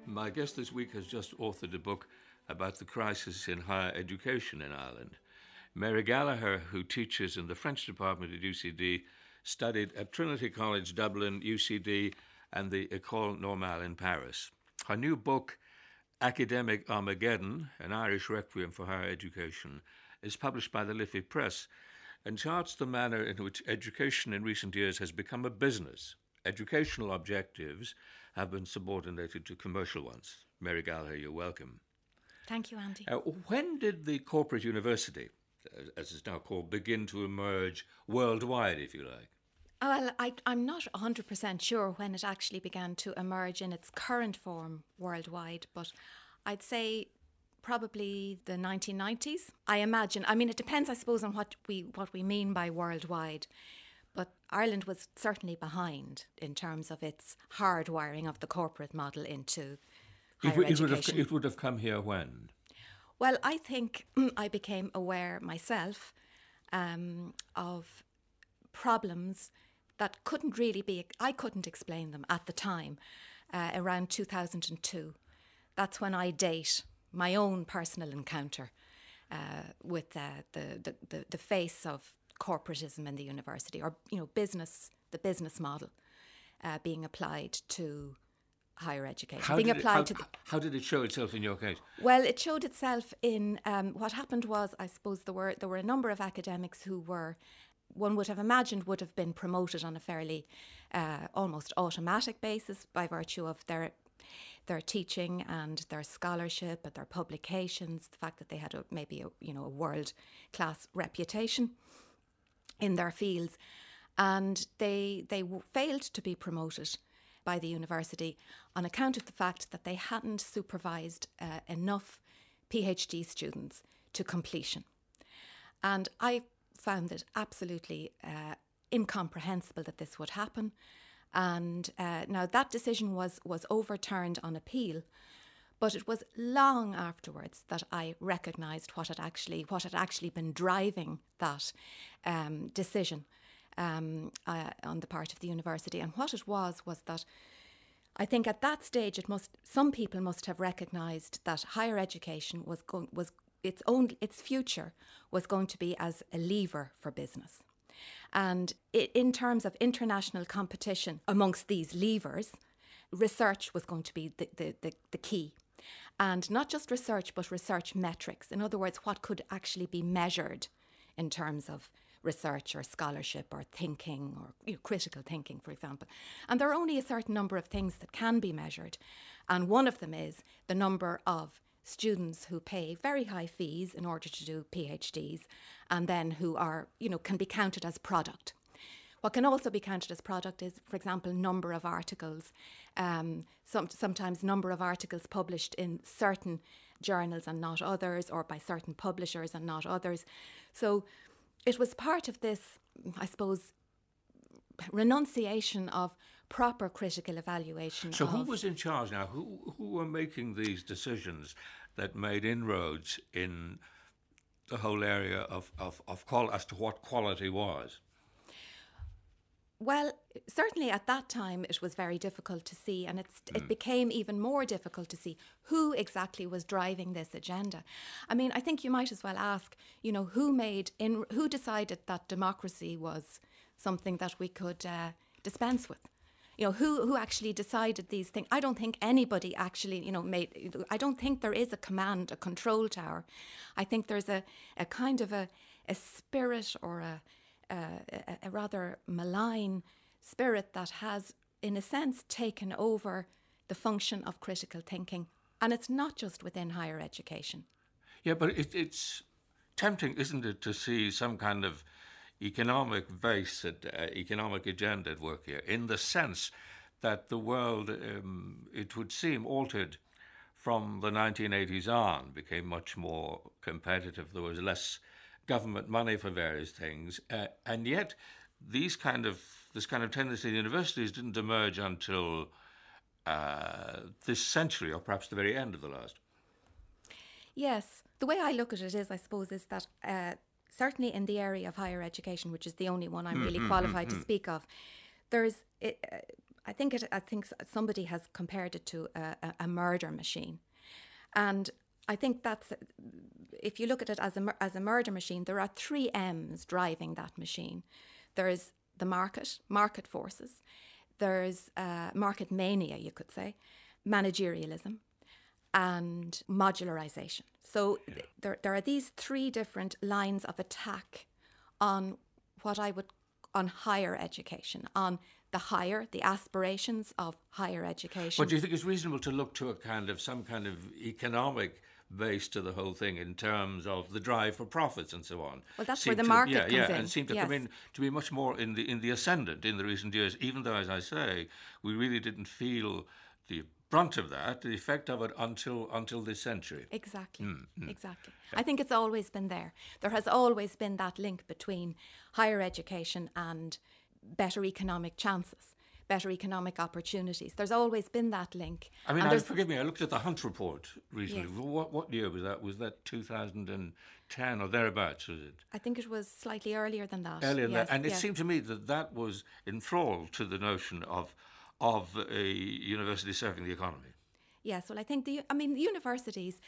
My guest this week has just authored a book about the crisis in higher education in Ireland. Mary Gallagher, who teaches in the French department at UCD, studied at Trinity College Dublin, UCD, and the École Normale in Paris. Her new book, Academic Armageddon, an Irish Requiem for Higher Education, is published by the Liffey Press and charts the manner in which education in recent years has become a business. Educational objectives have been subordinated to commercial ones. Mary Gallagher, you're welcome. Thank you, Andy. When did the corporate university, as it's now called, begin to emerge worldwide, if you like? Well, I'm not 100% sure when it actually began to emerge in its current form worldwide, but I'd say probably the 1990s. I imagine. I mean, it depends, I suppose, on what we mean by worldwide. But Ireland was certainly behind in terms of its hardwiring of the corporate model into higher education. It would have come here when? Well, I think I became aware myself of problems that I couldn't explain them at the time, around 2002. That's when I date my own personal encounter with the face of corporatism in the university, or the business model being applied to higher education. How did it show itself in your case? Well, it showed itself in what happened was, I suppose there were a number of academics who were, one would have imagined, would have been promoted on a fairly almost automatic basis by virtue of their teaching and their scholarship and their publications, the fact that they had maybe a world-class reputation in their fields, and they failed to be promoted by the university on account of the fact that they hadn't supervised enough PhD students to completion. And I found it absolutely incomprehensible that this would happen. And now that decision was overturned on appeal, but it was long afterwards that I recognised what had actually been driving that decision on the part of the university. And what it was that I think at that stage some people must have recognised that higher education its future was going to be as a lever for business. And in terms of international competition amongst these levers, research was going to be the key. And not just research, but research metrics. In other words, what could actually be measured in terms of research or scholarship or thinking or critical thinking, for example. And there are only a certain number of things that can be measured. And one of them is the number of students who pay very high fees in order to do PhDs and then who are, can be counted as product. What can also be counted as product is, for example, number of articles, sometimes number of articles published in certain journals and not others, or by certain publishers and not others. So it was part of this, I suppose, renunciation of proper critical evaluation. So who was in charge now? Who were making these decisions that made inroads in the whole area of as to what quality was? Well, certainly at that time it was very difficult to see, and it became even more difficult to see who exactly was driving this agenda. I mean, I think you might as well ask, who decided that democracy was something that we could dispense with? Who actually decided these things? I don't think anybody actually, I don't think there is a command, a control tower. I think there's a kind of a spirit or a rather malign spirit that has, in a sense, taken over the function of critical thinking. And it's not just within higher education. Yeah, but it's tempting, isn't it, to see some kind of economic base, economic agenda at work here, in the sense that the world, it would seem, altered from the 1980s on, became much more competitive. There was less government money for various things, and yet this kind of tendency in universities didn't emerge until this century, or perhaps the very end of the last. Yes, the way I look at it is, I suppose, is that certainly in the area of higher education, which is the only one I'm really qualified to speak of, there's I think somebody has compared it to a murder machine, and I think that's, if you look at it as a murder machine, there are three M's driving that machine. There's the market forces. There's market mania, you could say, managerialism, and modularization. So there are these three different lines of attack on on higher education, on the aspirations of higher education. But do you think it's reasonable to look to some kind of economic base to the whole thing in terms of the drive for profits and so on? Well, that's where the market comes in. And seem to come in to be much more in the ascendant in the recent years, even though, as I say, we really didn't feel the brunt of that, the effect of it, until this century. Exactly. Exactly. I think it's always been there. There has always been that link between higher education and better economic chances, better economic opportunities. There's always been that link. I mean, forgive me, I looked at the Hunt report recently. Yes. What year was that? Was that 2010 or thereabouts, was it? I think it was slightly earlier than that. Earlier than that. And it seemed to me that was enthralled to the notion of a university serving the economy. Yes, well, I think the universities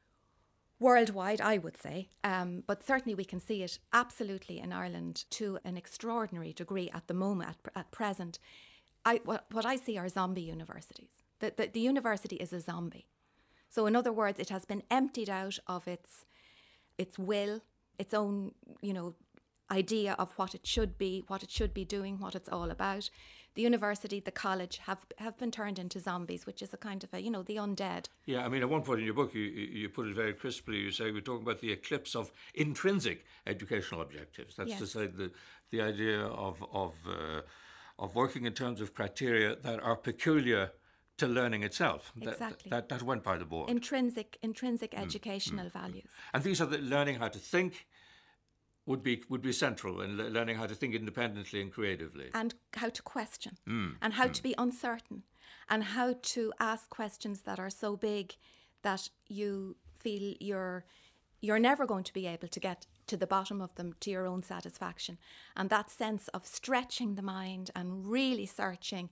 worldwide, I would say, but certainly we can see it absolutely in Ireland to an extraordinary degree at the moment, at present. What I see are zombie universities. The university is a zombie. So in other words, it has been emptied out of its will, its own, idea of what it should be doing, what it's all about. The university, the college have been turned into zombies, which is a kind of the undead. Yeah, I mean, at one point in your book, you put it very crisply. You say we're talking about the eclipse of intrinsic educational objectives. That's to say the idea of working in terms of criteria that are peculiar to learning itself. Exactly. That went by the board. Intrinsic educational values. And these are learning how to think. Would be central in learning how to think independently and creatively. And how to question. And how to be uncertain. And how to ask questions that are so big that you feel you're never going to be able to get to the bottom of them to your own satisfaction. And that sense of stretching the mind and really searching.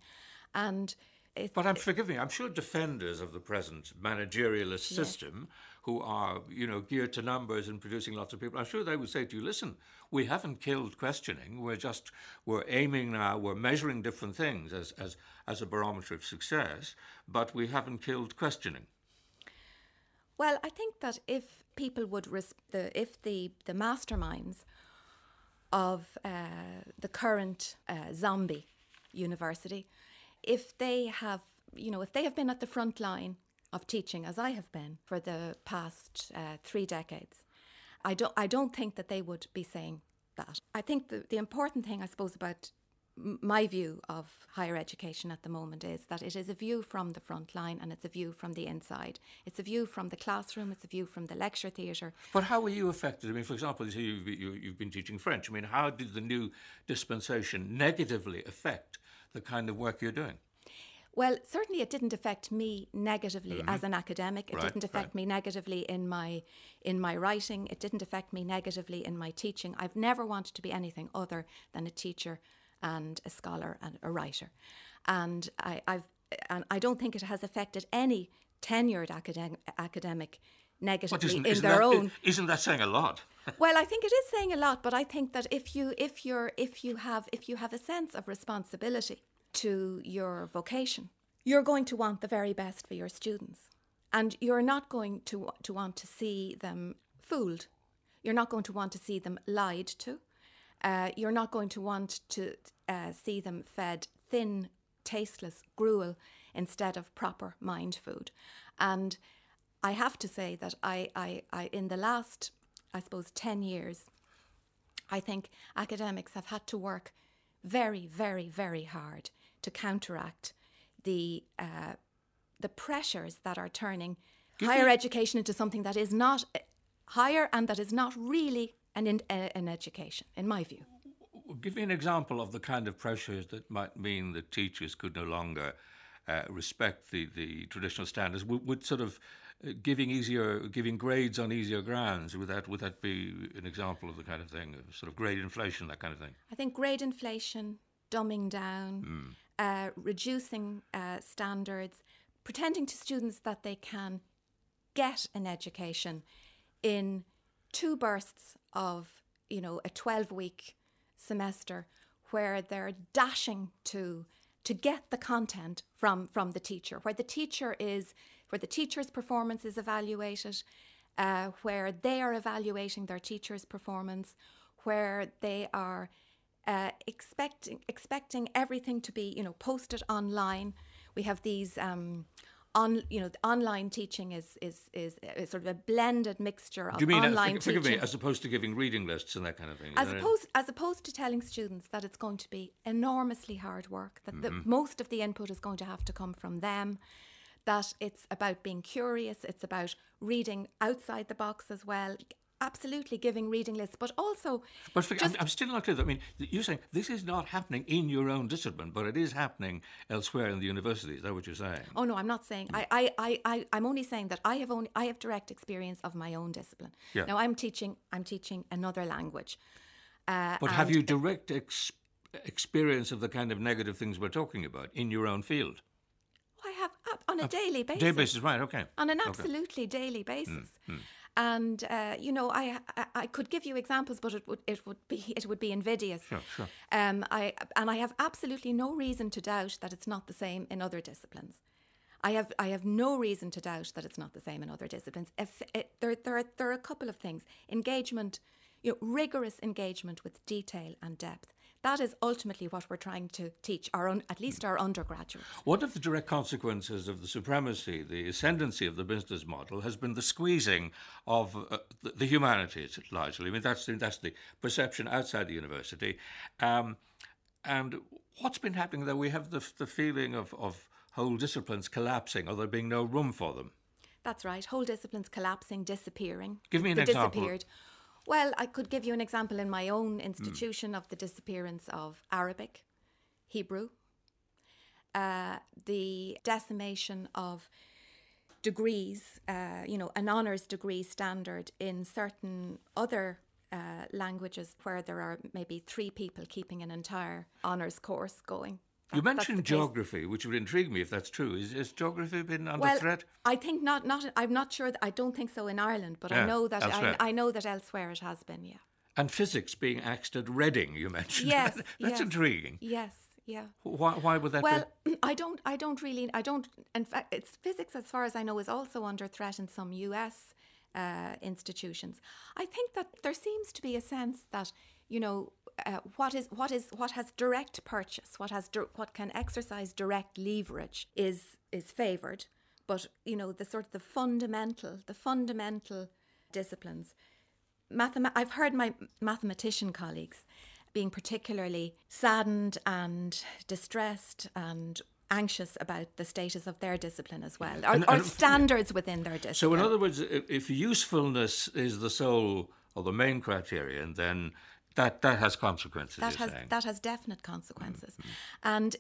But forgive me, I'm sure defenders of the present managerialist system who are, geared to numbers and producing lots of people, I'm sure they would say to you, listen, we haven't killed questioning. We're aiming now, we're measuring different things as a barometer of success, but we haven't killed questioning. Well, I think that if people would, if the masterminds of the current zombie university, if they have been at the front line of teaching, as I have been for the past 3 decades, I don't think that they would be saying that. I think the important thing, I suppose, about my view of higher education at the moment is that it is a view from the front line and it's a view from the inside. It's a view from the classroom, it's a view from the lecture theatre. But how were you affected? I mean, for example, you've been teaching French. I mean, how did the new dispensation negatively affect the kind of work you're doing? Well, certainly it didn't affect me negatively as an academic. It didn't affect me negatively in my writing. It didn't affect me negatively in my teaching. I've never wanted to be anything other than a teacher and a scholar and a writer. And I don't think it has affected any tenured academic negatively in their own. Isn't that saying a lot? Well, I think it is saying a lot, but I think that if you have a sense of responsibility to your vocation, you're going to want the very best for your students. And you're not going to want to see them fooled. You're not going to want to see them lied to. You're not going to want to see them fed thin, tasteless gruel instead of proper mind food. And I have to say that I in the last, I suppose, 10 years, I think academics have had to work very, very, very hard to counteract the pressures that are turning higher education into something that is not higher and that is not really an education, in my view. Give me an example of the kind of pressures that might mean that teachers could no longer respect the traditional standards. Would sort of giving grades on easier grounds, would that be an example of the kind of thing, sort of grade inflation, that kind of thing? I think grade inflation, dumbing down, reducing standards, pretending to students that they can get an education in 2 bursts of, a 12-week semester, where they're dashing to get the content from the teacher, where the teacher's performance is evaluated, where they are evaluating their teacher's performance, where they are expecting everything to be, posted online. We have these online teaching is sort of a blended mixture of Do you mean, online forgive teaching. me, as opposed to giving reading lists and that kind of thing? As opposed to telling students that it's going to be enormously hard work, that most of the input is going to have to come from them, that it's about being curious, it's about reading outside the box as well. Absolutely giving reading lists, but also... But I'm still not clear. I mean, you're saying this is not happening in your own discipline, but it is happening elsewhere in the university. Is that what you're saying? Oh no, I'm not saying. I'm only saying that I have direct experience of my own discipline. Yeah. Now I'm teaching another language. But have you direct experience of the kind of negative things we're talking about in your own field? I have on a daily basis. Daily basis, right? Okay. On an absolutely daily basis. And I could give you examples, but it would be invidious. Sure. I have absolutely no reason to doubt that it's not the same in other disciplines. I have no reason to doubt that it's not the same in other disciplines. There are a couple of things. Engagement, rigorous engagement with detail and depth. That is ultimately what we're trying to teach at least our undergraduates. One of the direct consequences of the supremacy, the ascendancy of the business model, has been the squeezing of the humanities largely. I mean, that's the perception outside the university. And what's been happening, though, we have the feeling of whole disciplines collapsing, or there being no room for them. That's right. Whole disciplines collapsing, disappearing. Give me an example. Disappeared. Well, I could give you an example in my own institution of the disappearance of Arabic, Hebrew, the decimation of degrees, an honours degree standard in certain other languages where there are maybe 3 people keeping an entire honours course going. You mentioned geography, which would intrigue me if that's true. Has geography been under threat? I think not. I'm not sure. I don't think so in Ireland, but I know that I know that elsewhere it has been. Yeah. And physics being axed at Reading, you mentioned. Yes, that's intriguing. Yes, yeah. Why would that be? Well, I don't. In fact, it's physics, as far as I know, is also under threat in some US institutions. I think that there seems to be a sense that what has direct purchase, what can exercise direct leverage is favoured, but the fundamental disciplines. I've heard my mathematician colleagues being particularly saddened and distressed and anxious about the status of their discipline as well, or standards within their discipline. So in other words, if usefulness is the sole or the main criterion, then that has consequences. That has definite consequences. And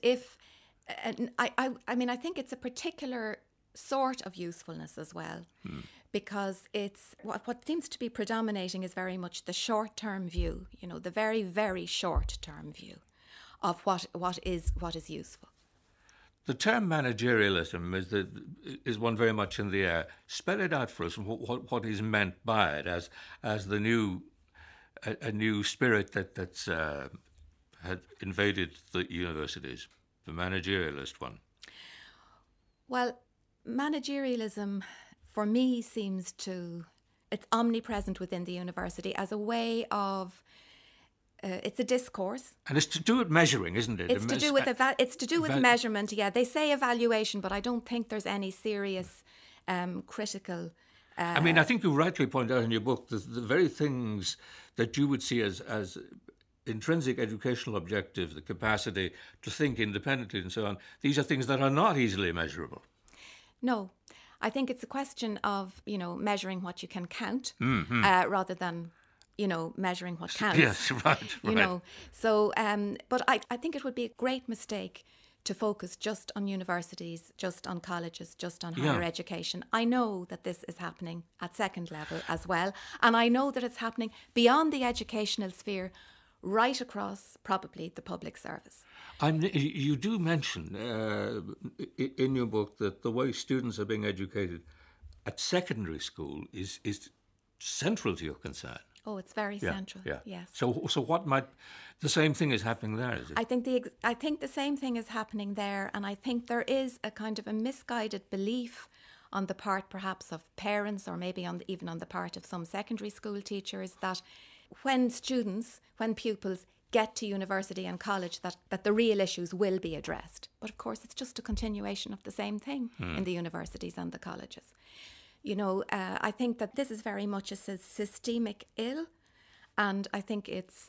I think it's a particular sort of usefulness as well, because it's what seems to be predominating is very much the short-term view, the very, very short-term view of what is useful. The term managerialism is one very much in the air. Spell it out for us, what is meant by it as the new a new spirit that's had invaded the universities, the managerialist one. Well, managerialism for me it's omnipresent within the university as a way of it's a discourse. And it's to do with measuring, isn't it? It's to do with measurement, yeah. They say evaluation, but I don't think there's any serious critical... I think you rightly point out in your book the very things that you would see as intrinsic educational objectives, the capacity to think independently and so on, these are things that are not easily measurable. No. I think it's a question of, measuring what you can count rather than... measuring what counts. Yes, right. So, but I think it would be a great mistake to focus just on universities, just on colleges, just on higher education. I know that this is happening at second level as well, and I know that it's happening beyond the educational sphere, right across probably the public service. You do mention in your book that the way students are being educated at secondary school is central to your concern. Oh, it's very Yeah, central. yeah. Yes. So what might the same thing is happening there? Is it? I think the same thing is happening there, and I think there is a kind of a misguided belief on the part perhaps of parents, or maybe even on the part of some secondary school teachers, that when pupils get to university and college, that the real issues will be addressed. But of course, it's just a continuation of the same thing in the universities and the colleges. I think that this is very much a systemic ill, and I think it's,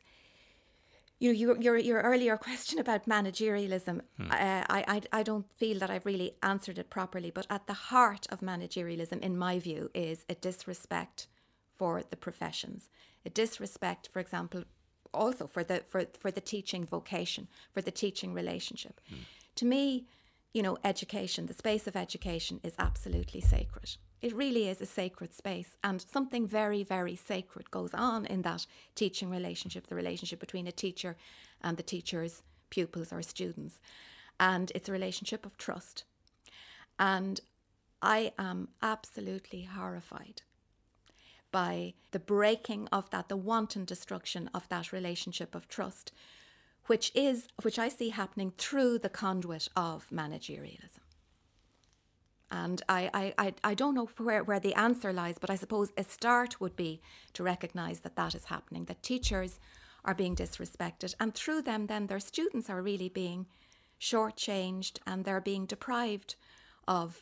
your earlier question about managerialism, I don't feel that I've really answered it properly, but at the heart of managerialism, in my view, is a disrespect for the professions, a disrespect, for example, also for the teaching vocation, for the teaching relationship. To me, education, the space of education is absolutely sacred. It really is a sacred space, and something very, very sacred goes on in that teaching relationship, the relationship between a teacher and the teacher's pupils or students. And it's a relationship of trust. And I am absolutely horrified by the breaking of that, the wanton destruction of that relationship of trust, which I see happening through the conduit of managerialism. And I don't know where the answer lies, but I suppose a start would be to recognise that is happening, that teachers are being disrespected, and through them then their students are really being shortchanged, and they're being deprived of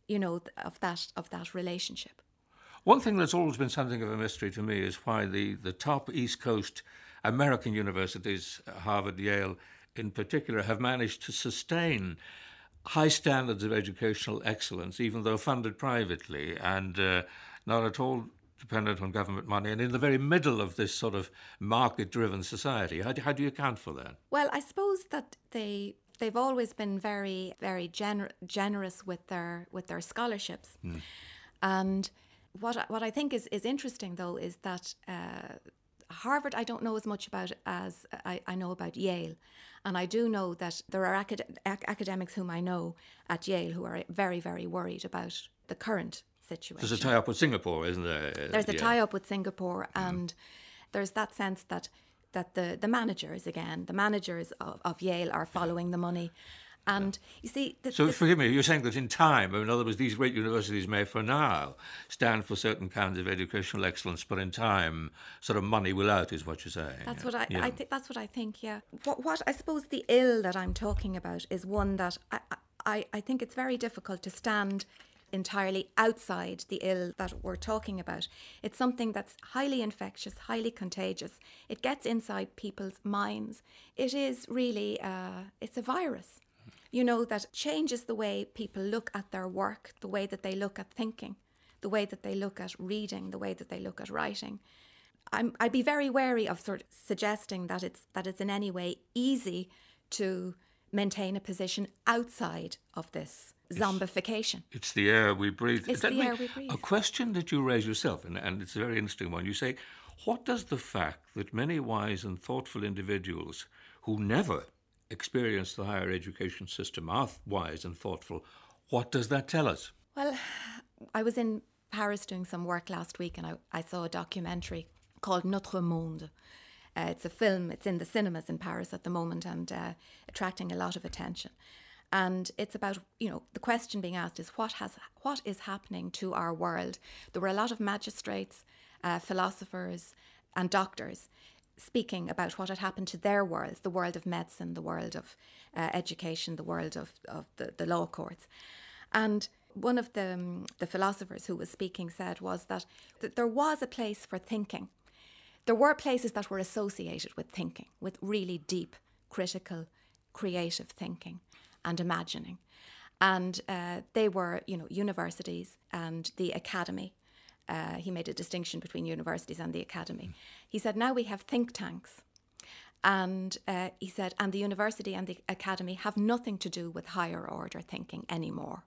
that relationship. One thing that's always been something of a mystery to me is why the top East Coast American universities, Harvard, Yale in particular, have managed to sustain high standards of educational excellence, even though funded privately and not at all dependent on government money, and in the very middle of this sort of market-driven society. How do you account for that? Well, I suppose that they've always been very, very generous with their scholarships. And what I think is interesting, though, is that Harvard I don't know as much about as I know about Yale. And I do know that there are academics whom I know at Yale who are very, very worried about the current situation. There's a tie-up with Singapore, isn't there? There's a tie-up with Singapore, and there's that sense that the managers of Yale are following the money. And you see... forgive me, you're saying that in time, in other words, these great universities may for now stand for certain kinds of educational excellence, but in time, sort of money will out, is what you're saying. That's what I think. That's what I think, yeah. What I suppose the ill that I'm talking about is one that I think it's very difficult to stand entirely outside the ill that we're talking about. It's something that's highly infectious, highly contagious. It gets inside people's minds. It is really, it's a virus. That changes the way people look at their work, the way that they look at thinking, the way that they look at reading, the way that they look at writing. I'd be very wary of sort of suggesting that it's in any way easy to maintain a position outside of this zombification. It's the air we breathe. It's the air we breathe. A question that you raise yourself, and it's a very interesting one. You say, what does the fact that many wise and thoughtful individuals who never experience the higher education system are wise and thoughtful, what does that tell us? Well, I was in Paris doing some work last week, and I saw a documentary called Notre Monde. It's a film, it's in the cinemas in Paris at the moment, and attracting a lot of attention. And it's about, the question being asked is what is happening to our world? There were a lot of magistrates, philosophers and doctors speaking about what had happened to their worlds, the world of medicine, the world of education, the world of the law courts. And one of the philosophers who was speaking said was that there was a place for thinking. There were places that were associated with thinking, with really deep, critical, creative thinking and imagining. And they were, universities and the academy. He made a distinction between universities and the academy. He said, now we have think tanks. And he said, and the university and the academy have nothing to do with higher order thinking anymore.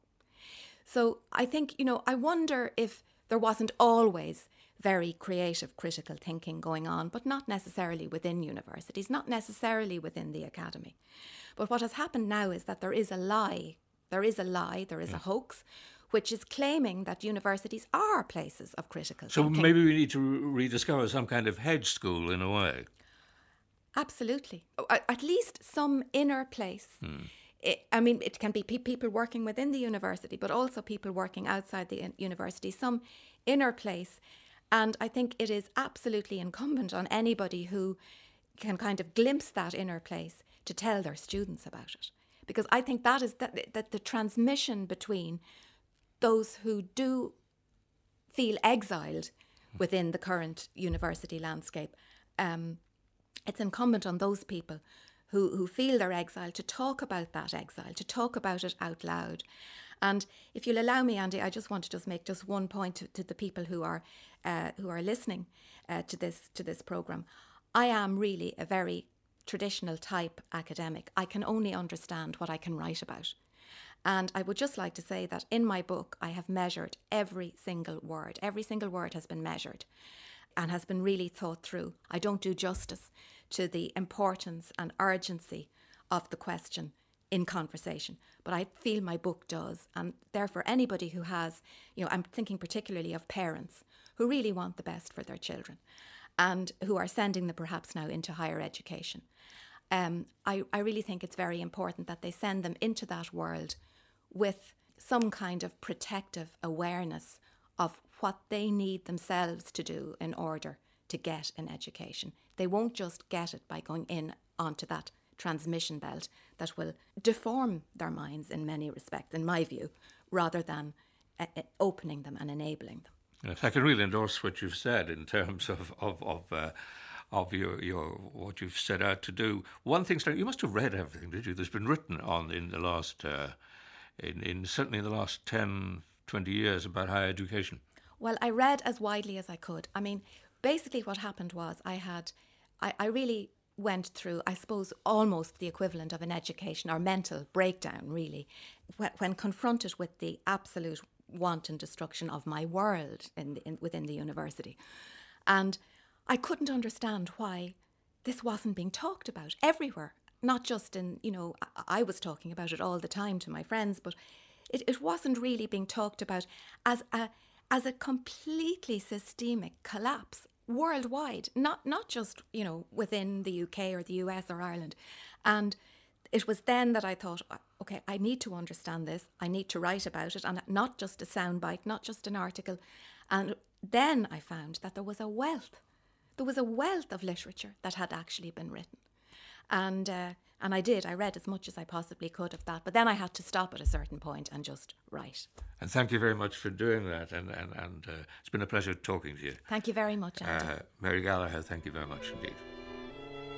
So I think, I wonder if there wasn't always very creative, critical thinking going on, but not necessarily within universities, not necessarily within the academy. But what has happened now is that there is a lie, there is a hoax, which is claiming that universities are places of critical So thinking. maybe we need to rediscover some kind of hedge school in a way. Absolutely. At least some inner place. It can be people working within the university, but also people working outside the university, some inner place. And I think it is absolutely incumbent on anybody who can kind of glimpse that inner place to tell their students about it. Because I think that is that the transmission between those who do feel exiled within the current university landscape, it's incumbent on those people who feel they're exiled to talk about that exile, to talk about it out loud. And if you'll allow me, Andy, I just want to make one point to the people who are listening to this programme. I am really a very traditional type academic. I can only understand what I can write about. And I would just like to say that in my book, I have measured every single word. Every single word has been measured and has been really thought through. I don't do justice to the importance and urgency of the question in conversation, but I feel my book does. And therefore, anybody who has, I'm thinking particularly of parents who really want the best for their children and who are sending them perhaps now into higher education. I really think it's very important that they send them into that world with some kind of protective awareness of what they need themselves to do in order to get an education. They won't just get it by going in onto that transmission belt that will deform their minds in many respects, in my view, rather than opening them and enabling them. Yes, I can really endorse what you've said in terms of your what you've set out to do. One thing, you must have read everything, did you? There's been written on in the last, certainly in the last 10, 20 years about higher education. Well, I read as widely as I could. I mean, basically what happened was I really went through, I suppose, almost the equivalent of an education or mental breakdown, really, when confronted with the absolute wanton destruction of my world within the university. And I couldn't understand why this wasn't being talked about everywhere, not just in, I was talking about it all the time to my friends, but it wasn't really being talked about as a completely systemic collapse worldwide, not just, within the UK or the US or Ireland. And it was then that I thought, okay, I need to understand this. I need to write about it, and not just a soundbite, not just an article. And then I found that there was a wealth of literature that had actually been written. And I did. I read as much as I possibly could of that. But then I had to stop at a certain point and just write. And thank you very much for doing that. And it's been a pleasure talking to you. Thank you very much, Andy. Mary Gallagher, thank you very much indeed.